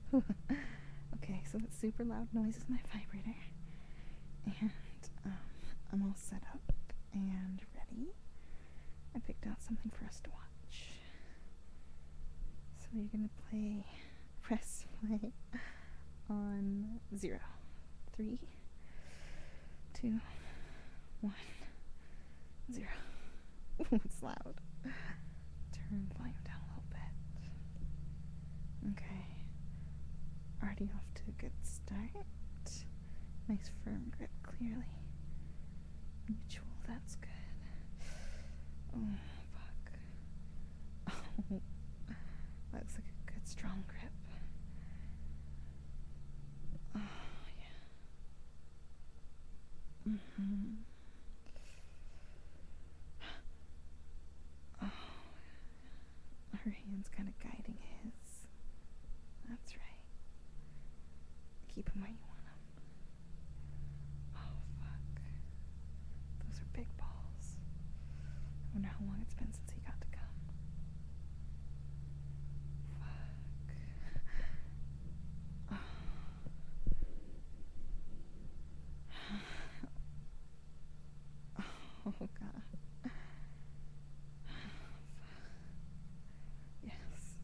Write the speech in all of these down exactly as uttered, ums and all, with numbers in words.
Okay, so that super loud noise is my vibrator. And um, I'm all set up and ready. I picked out something for us to watch. So you're gonna play, press play on zero, three, two, one, zero. Ooh, it's loud. Turn the volume down a little bit. Okay. Already off to a good start. Nice firm grip, clearly. Mutual, that's good. Oh, fuck. Oh, that looks like a good strong grip. Oh, yeah. Mm-hmm. Oh, her hand's kind of guiding his. That's right. Keep him where you want him. Oh, fuck. Those are big balls. I wonder how long it's been since he got to come. Fuck. Oh, oh God. Yes.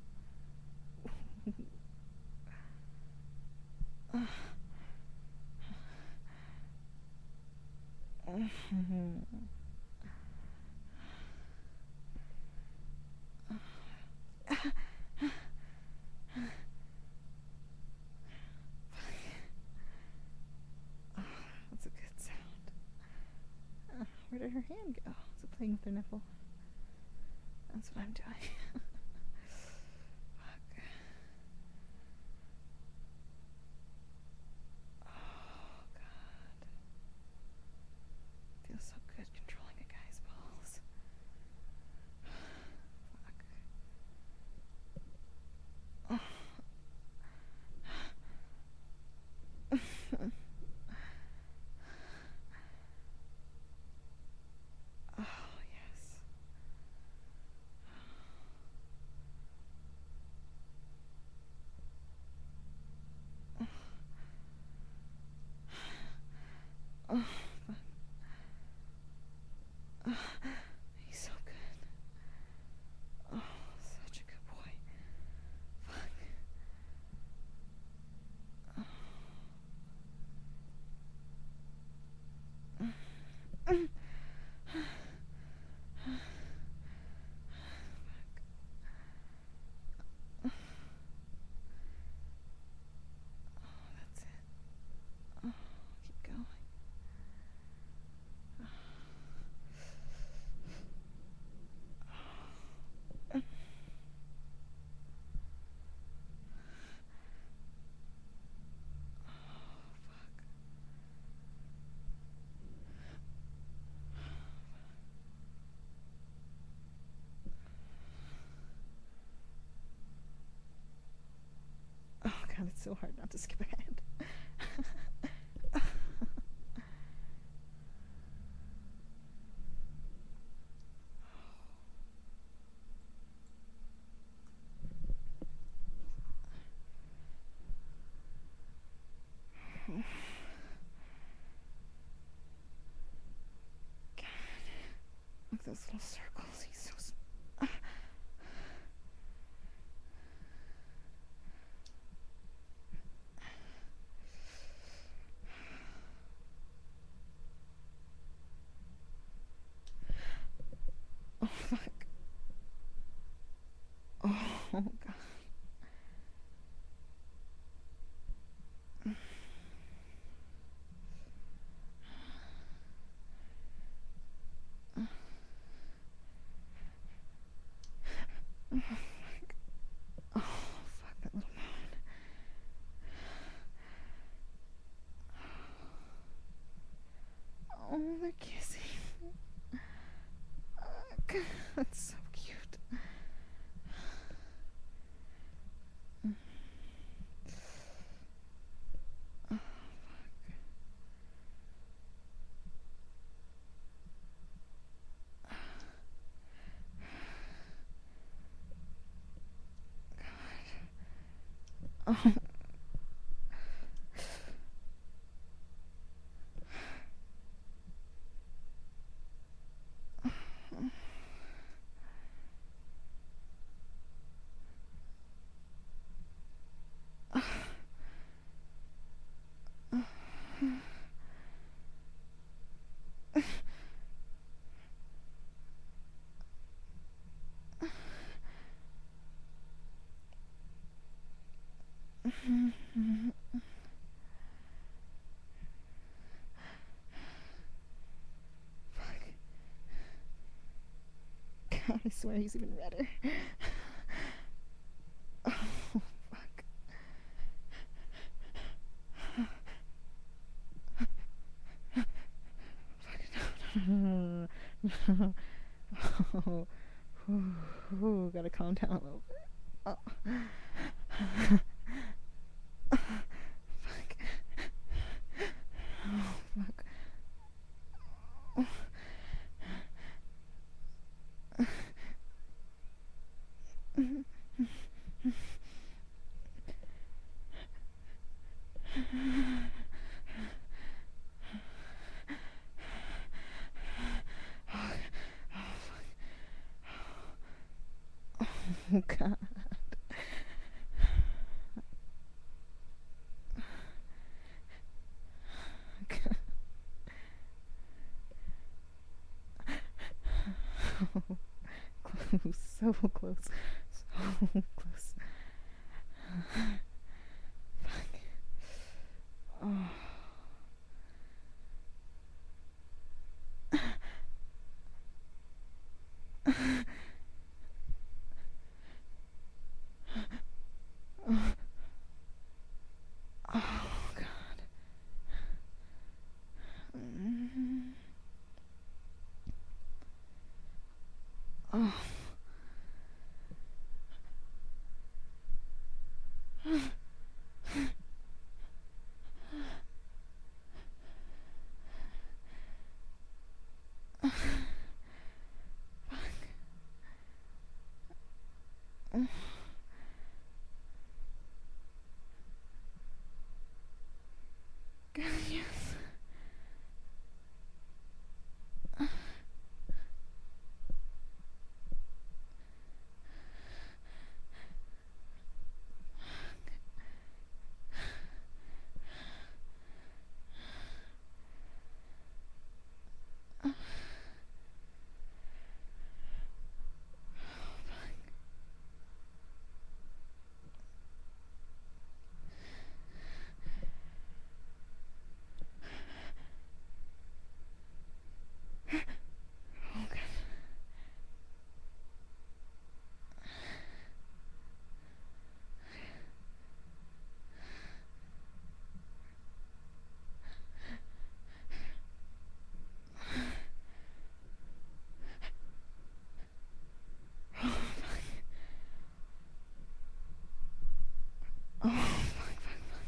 That's a good sound. Uh, where did her hand go? Is it playing with her nipple? That's what I'm doing. Fuck. Oh, God. Feels so good controlling a guy's balls. Fuck. Oh. Oh, yes. Oh, fuck. Oh, he's so good. Oh, such a good boy. Fuck. Oh. That's it. Oh, keep going. Oh. Oh, God, it's so hard not to skip ahead. God, look at those little circles. He's so small. Oh, fuck. Oh, God. Oh. God, I swear he's even redder. Oh, fuck. Oh, ooh, ooh, gotta calm down a little bit. Oh. Fuck. Oh, fuck. Oh. Oh, God. God. Oh, close, so close, so close. Fuck. Oh. Oh, God. Mm. Oh. Oh. God, yes. Oh, God. Oh, fuck, fuck, fuck.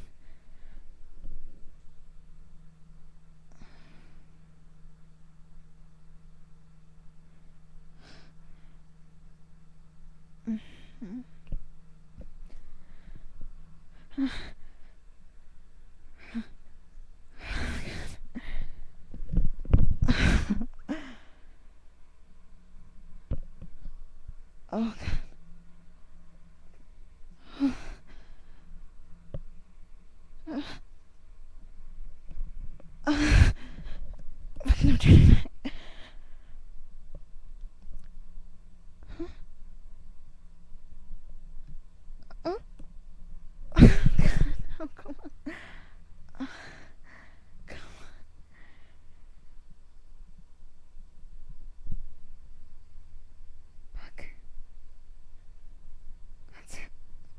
Mm-hmm. Oh, God. Fucking no turning back. Oh. God. Oh, come on. Oh, come on. Fuck. That's it.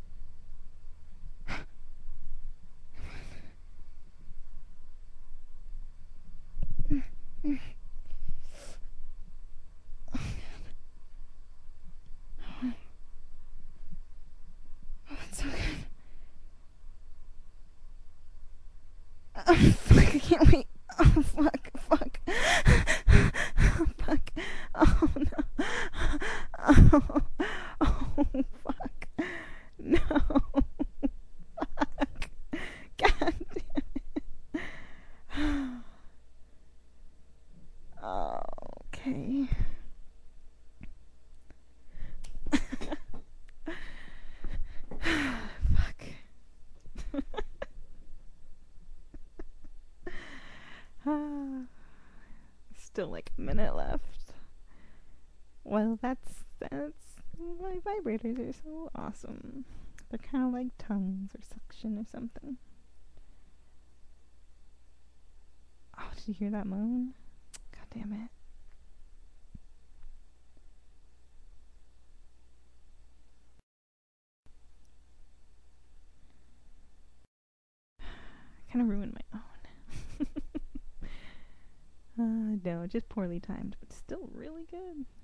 Mm, mm. Oh, oh, that's so good. Oh, fuck, I can't wait. Oh, fuck, fuck. Oh, fuck. Oh, no. Oh, oh, fuck. No. Ah, still like a minute left. Well, that's that's why vibrators are so awesome. They're kind of like tongues or suction or something. Oh, did you hear that moan? God damn it. I kind of ruined my own. uh, no, just poorly timed, but still really good.